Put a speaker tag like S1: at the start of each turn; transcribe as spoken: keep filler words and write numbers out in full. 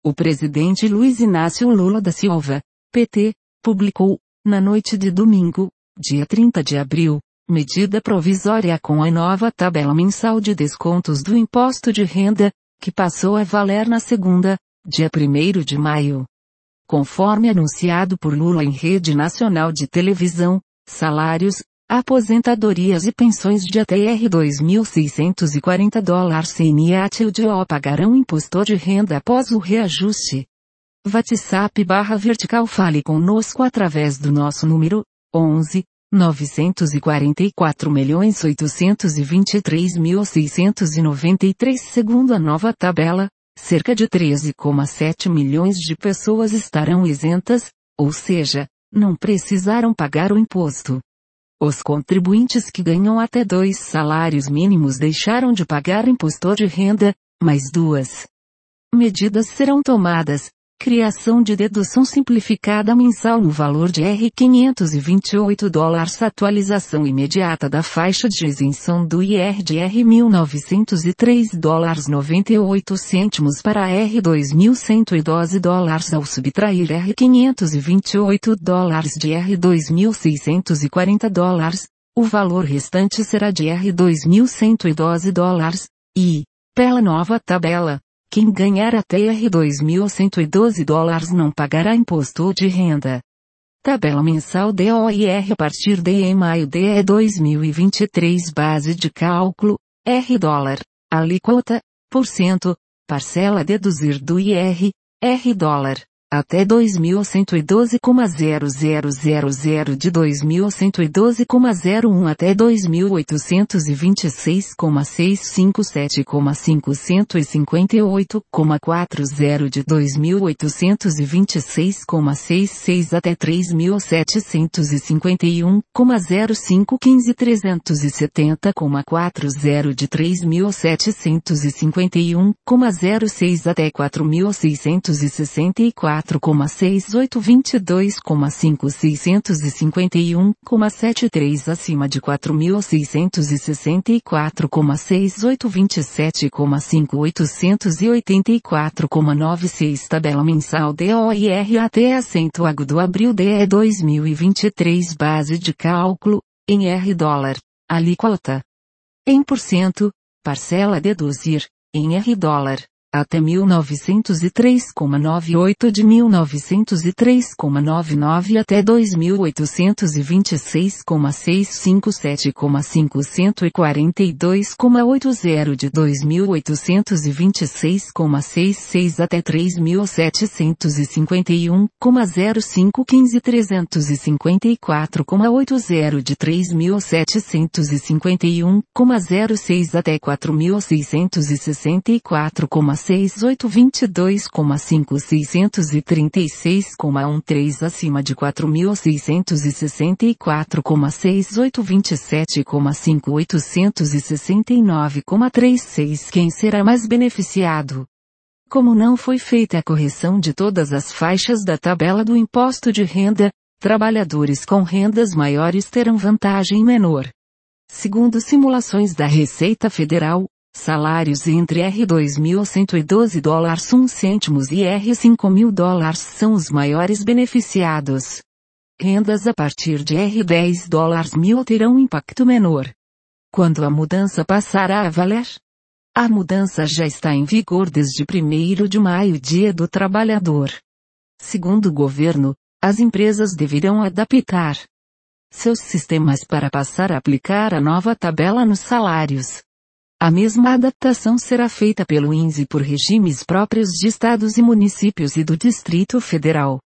S1: O presidente Luiz Inácio Lula da Silva, P T, publicou, na noite de domingo, dia trinta de abril, medida provisória com a nova tabela mensal de descontos do imposto de renda, que passou a valer na segunda, dia primeiro de maio. Conforme anunciado por Lula em rede nacional de televisão, salários, aposentadorias e pensões de até R dois mil seiscentos e quarenta dólares C N A T L D O pagarão imposto de renda após o reajuste. WhatsApp barra vertical fale conosco através do nosso número, onze, novecentos e quarenta e quatro milhões oitocentos e vinte e três mil seiscentos e noventa e três. Segundo a nova tabela, cerca de treze vírgula sete milhões de pessoas estarão isentas, ou seja, não precisarão pagar o imposto. Os contribuintes que ganham até dois salários mínimos deixaram de pagar imposto de renda, mas duas medidas serão tomadas: criação de dedução simplificada mensal no valor de R quinhentos e vinte e oito dólares, atualização imediata da faixa de isenção do I R de R mil novecentos e três dólares e noventa e oito centavos para R dois mil cento e doze dólares ao subtrair R quinhentos e vinte e oito dólares de R dois mil seiscentos e quarenta dólares, o valor restante será de R dois mil cento e doze dólares, e, pela nova tabela, quem ganhar até R dois mil cento e doze dólares não pagará imposto de renda. Tabela mensal D O I R a partir de maio de dois mil e vinte e três. Base de cálculo, R dólar, alíquota, por cento, parcela a deduzir do I R, R dólar, até dois mil cento e doze vírgula zero zero zero zero de dois mil cento e doze vírgula zero um até dois mil oitocentos e vinte e seis vírgula seiscentos e cinquenta e sete vírgula quinhentos e cinquenta e oito vírgula quarenta de dois mil oitocentos e vinte e seis vírgula sessenta e seis até três mil setecentos e cinquenta e um vírgula zero cinco quinze trezentos e setenta vírgula quarenta de três mil setecentos e cinquenta e um vírgula zero seis até quatro mil seiscentos e sessenta e quatro vírgula sessenta e oito vinte e dois vírgula cinco seiscentos e cinquenta e um vírgula setenta e três acima de quatro mil seiscentos e sessenta e quatro vírgula sessenta e oito vinte e sete vírgula cinco oitocentos e oitenta e quatro vírgula noventa e seis. Tabela mensal D O I R até acento agudo abril de dois mil e vinte e três. Base de cálculo, em R dólar, alíquota em por cento, parcela a deduzir, em R dólar, até mil novecentos e três vírgula noventa e oito de mil novecentos e três vírgula noventa e nove até dois mil oitocentos e vinte e seis vírgula seiscentos e cinquenta e sete vírgula quinhentos e quarenta e dois vírgula oitenta de dois mil oitocentos e vinte e seis vírgula sessenta e seis até três mil setecentos e cinquenta e um vírgula zero cinco quinze trezentos e cinquenta e quatro vírgula oitenta de três mil setecentos e cinquenta e um vírgula zero seis até quatro mil seiscentos e sessenta e quatro vírgula sessenta e oito vinte e dois vírgula cinco seiscentos e trinta e seis vírgula treze acima de quatro mil seiscentos e sessenta e quatro vírgula sessenta e oito vinte e sete vírgula cinco oitocentos e sessenta e nove vírgula trinta e seis. Quem será mais beneficiado? Como não foi feita a correção de todas as faixas da tabela do imposto de renda, trabalhadores com rendas maiores terão vantagem menor. Segundo simulações da Receita Federal, salários entre R dois mil cento e doze dólares e um cêntimos e R cinco mil dólares são os maiores beneficiados. Rendas a partir de R dez dólares mil terão impacto menor. Quando a mudança passará a valer? A mudança já está em vigor desde primeiro de maio, Dia do Trabalhador. Segundo o governo, as empresas deverão adaptar seus sistemas para passar a aplicar a nova tabela nos salários. A mesma adaptação será feita pelo I N S S por regimes próprios de estados e municípios e do Distrito Federal.